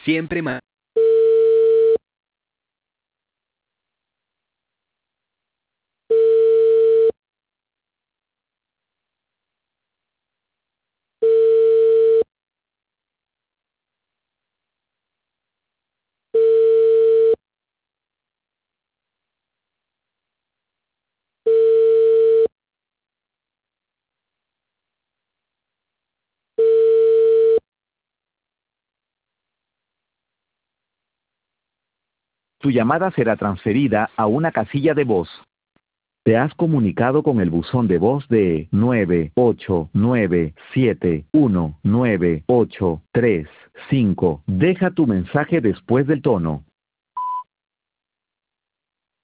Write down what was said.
Siempre más. Tu llamada será transferida a una casilla de voz. Te has comunicado con el buzón de voz de 989719835. Deja tu mensaje después del tono.